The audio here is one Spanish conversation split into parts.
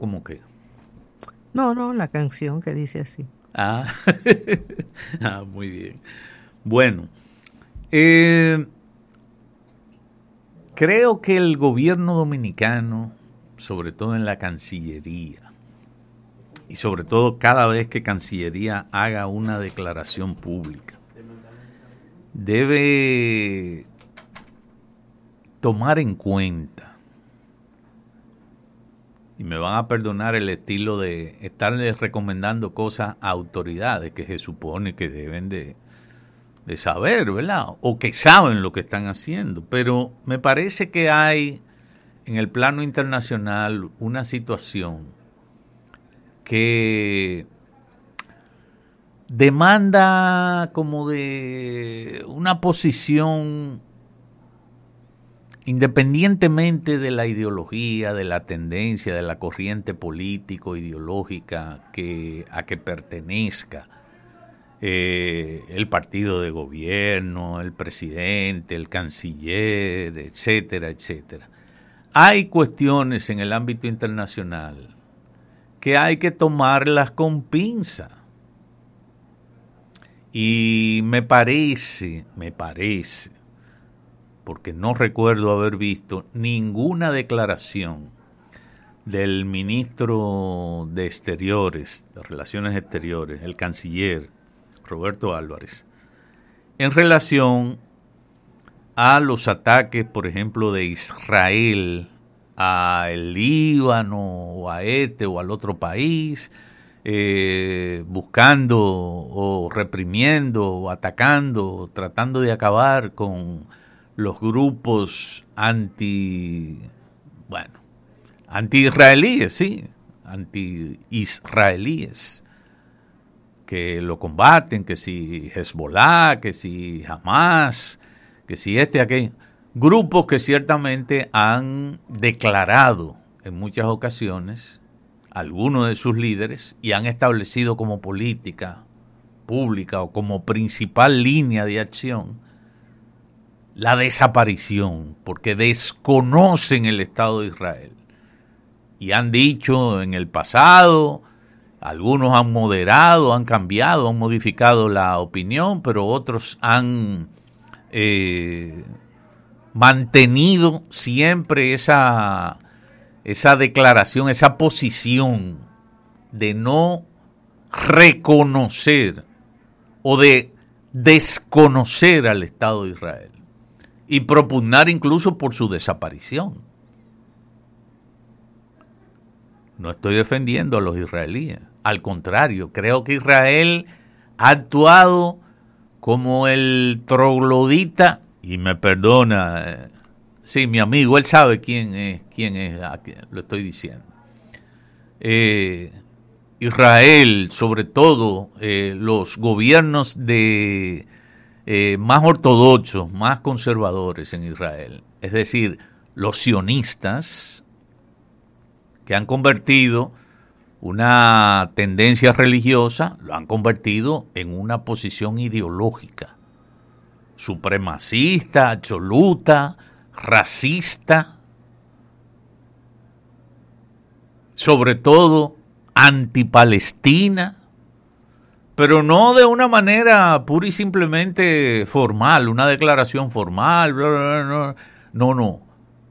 ¿Cómo que? No, la canción que dice así. Ah, muy bien. Bueno, eh, creo que el gobierno dominicano, sobre todo en la Cancillería, y sobre todo cada vez que Cancillería haga una declaración pública, debe tomar en cuenta, y me van a perdonar el estilo de estarles recomendando cosas a autoridades que se supone que deben de saber, ¿verdad? O que saben lo que están haciendo. Pero me parece que hay en el plano internacional una situación que demanda como de una posición independientemente de la ideología, de la tendencia, de la corriente político-ideológica a que pertenezca el partido de gobierno, el presidente, el canciller, etcétera, etcétera. Hay cuestiones en el ámbito internacional que hay que tomarlas con pinza. Y me parece, porque no recuerdo haber visto ninguna declaración del ministro de Exteriores, de Relaciones Exteriores, el canciller Roberto Álvarez, en relación a los ataques, por ejemplo, de Israel a el Líbano o a este o al otro país, buscando o reprimiendo o atacando, tratando de acabar con los grupos anti-israelíes, sí, anti-israelíes, que lo combaten, que si Hezbollah, que si Hamas, que si aquello. Grupos que ciertamente han declarado en muchas ocasiones, algunos de sus líderes, y han establecido como política pública o como principal línea de acción la desaparición, porque desconocen el Estado de Israel. Y han dicho en el pasado, algunos han moderado, han cambiado, han modificado la opinión, pero otros han mantenido siempre esa declaración, esa posición de no reconocer o de desconocer al Estado de Israel y propugnar incluso por su desaparición. No estoy defendiendo a los israelíes, al contrario, creo que Israel ha actuado como el troglodita, y me perdona, sí, mi amigo, él sabe quién es a quien lo estoy diciendo. Israel, sobre todo los gobiernos de más ortodoxos, más conservadores en Israel, es decir, los sionistas, que han convertido una tendencia religiosa, lo han convertido en una posición ideológica, supremacista, absoluta, racista, sobre todo antipalestina, pero no de una manera pura y simplemente formal, una declaración formal, bla, bla, bla, no,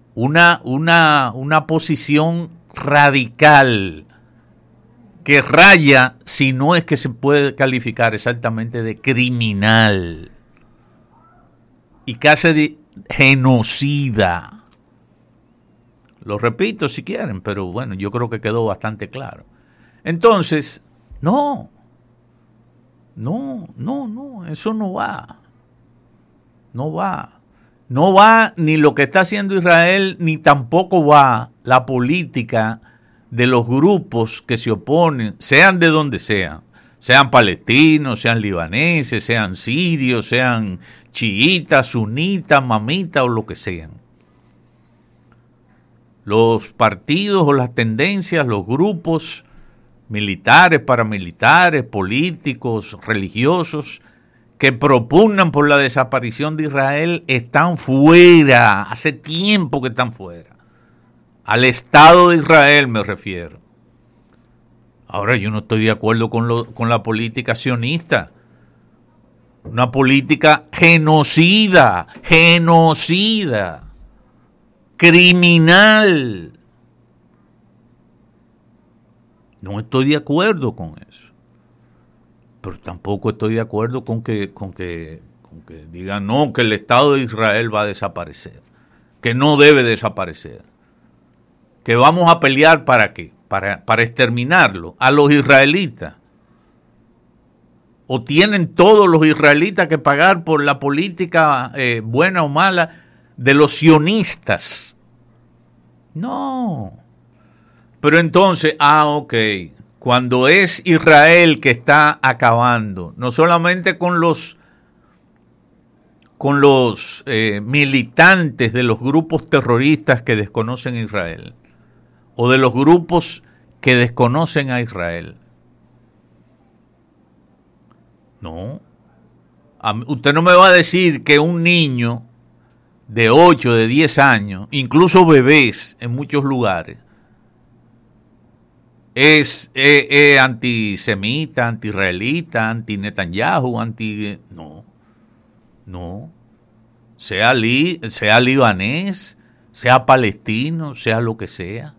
una posición radical que raya, si no es que se puede calificar exactamente de criminal y casi de genocida. Lo repito si quieren, pero bueno, yo creo que quedó bastante claro. Entonces, no, eso no va. No va ni lo que está haciendo Israel, ni tampoco va la política de los grupos que se oponen, sean de donde sean palestinos, sean libaneses, sean sirios, sean chiitas, sunitas, mamitas o lo que sean. Los partidos o las tendencias, los grupos militares, paramilitares, políticos, religiosos, que propugnan por la desaparición de Israel están fuera, hace tiempo que están fuera. Al Estado de Israel me refiero. Ahora, yo no estoy de acuerdo con la política sionista. Una política genocida, criminal. No estoy de acuerdo con eso. Pero tampoco estoy de acuerdo con que digan no, que el Estado de Israel va a desaparecer, que no debe desaparecer, que vamos a pelear ¿para qué? Para exterminarlo, a los israelitas. ¿O tienen todos los israelitas que pagar por la política buena o mala de los sionistas? No. Pero entonces, ok, cuando es Israel que está acabando, no solamente con los militantes de los grupos terroristas que desconocen a Israel, o de los grupos que desconocen a Israel. No. Usted no me va a decir que un niño de 8, de 10 años, incluso bebés en muchos lugares, es antisemita, anti-israelita, anti-Netanyahu, No. Sea libanés, sea palestino, sea lo que sea.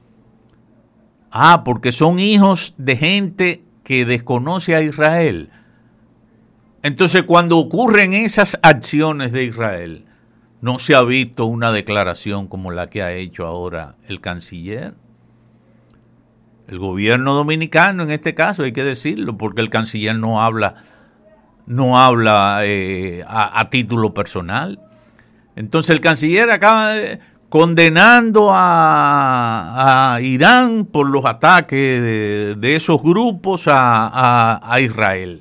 Porque son hijos de gente que desconoce a Israel. Entonces, cuando ocurren esas acciones de Israel, no se ha visto una declaración como la que ha hecho ahora el canciller. El gobierno dominicano, en este caso, hay que decirlo, porque el canciller no habla a título personal. Entonces, el canciller acaba condenando a Irán por los ataques de esos grupos a Israel.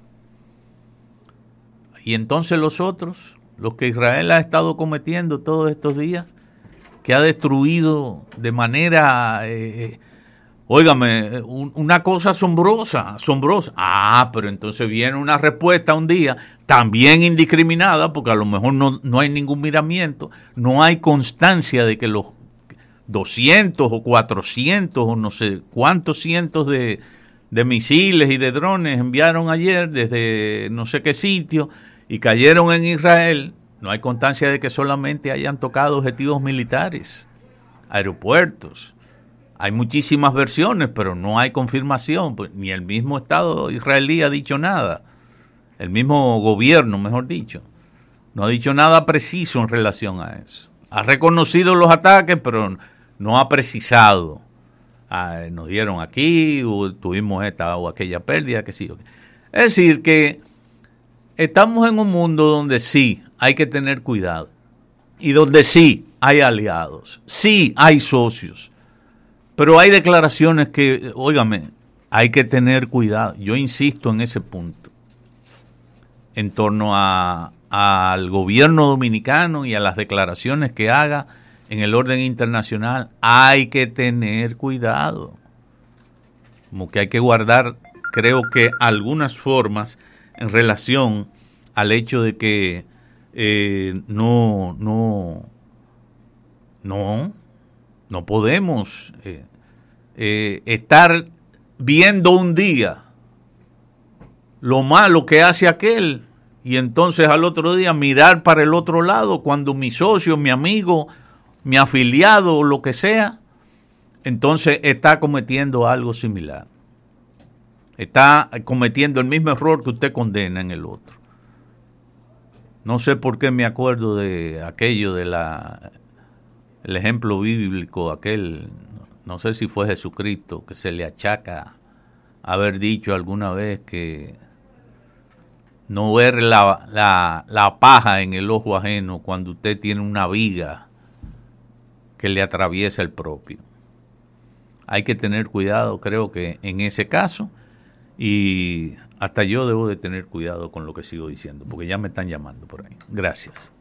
Y entonces los otros, los que Israel ha estado cometiendo todos estos días, que ha destruido de manera, óigame, una cosa asombrosa. Pero entonces viene una respuesta un día, también indiscriminada, porque a lo mejor no hay ningún miramiento, no hay constancia de que los 200 o 400 o no sé cuántos cientos de misiles y de drones enviaron ayer desde no sé qué sitio y cayeron en Israel. No hay constancia de que solamente hayan tocado objetivos militares, aeropuertos. Hay muchísimas versiones, pero no hay confirmación. Ni el mismo Estado israelí ha dicho nada. El mismo gobierno, mejor dicho, no ha dicho nada preciso en relación a eso. Ha reconocido los ataques, pero no ha precisado. Nos dieron aquí, tuvimos esta o aquella pérdida, que sí. Es decir, que estamos en un mundo donde sí hay que tener cuidado y donde sí hay aliados, sí hay socios, pero hay declaraciones que, óigame, hay que tener cuidado. Yo insisto en ese punto, en torno al gobierno dominicano y a las declaraciones que haga en el orden internacional. Hay que tener cuidado, como que hay que guardar, creo que algunas formas en relación al hecho de que no podemos estar viendo un día lo malo que hace aquel y entonces al otro día mirar para el otro lado cuando mi socio, mi amigo, mi afiliado o lo que sea, entonces está cometiendo algo similar. Está cometiendo el mismo error que usted condena en el otro. No sé por qué me acuerdo de aquello el ejemplo bíblico, aquel, no sé si fue Jesucristo, que se le achaca haber dicho alguna vez que no ver la paja en el ojo ajeno cuando usted tiene una viga que le atraviesa el propio. Hay que tener cuidado, creo que en ese caso, y hasta yo debo de tener cuidado con lo que sigo diciendo, porque ya me están llamando por ahí. Gracias.